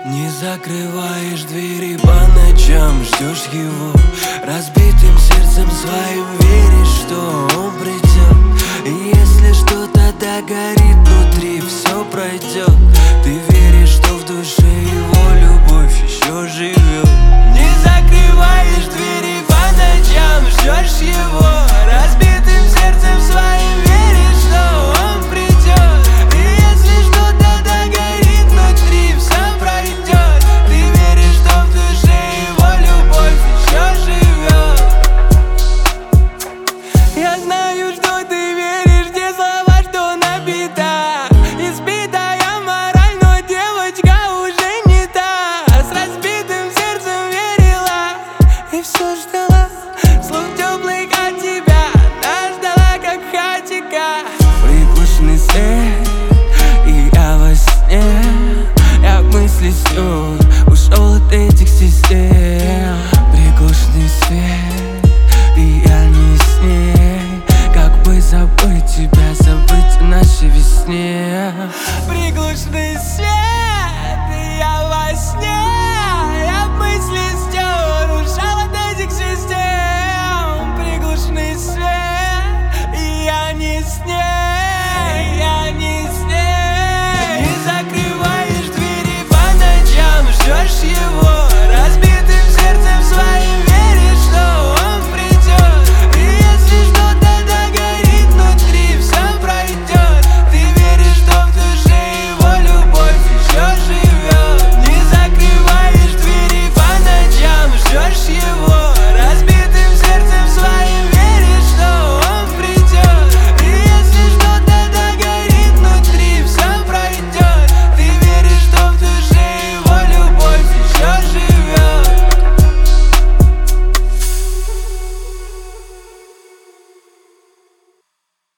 Не закрываешь двери по ночам, ждешь его. Разбитым сердцем своим веришь, что он придет. И если что-то догорит внутри, все пройдет. Ты веришь, что в душе его любовь еще живет. Не закрываешь двери по ночам, ждешь его. Разбитым сердцем своим веришь, что он придет. И если что-то догорит внутри, все пройдет. Ты веришь, что в душе его любовь еще живет. Я знаю, что ты веришь, те слова, что набита. Избитая мораль, но девочка уже не та. С разбитым сердцем верила и все ждала слов теплых от тебя. Она ждала, как хатика. Приглушенный свет, и я во сне. Я в мысли снюсь, ушел от этих систем. Приглушенный свет, и я не с ней. Как бы забыть тебя, забыть о нашей весне. Приглушенный свет, и я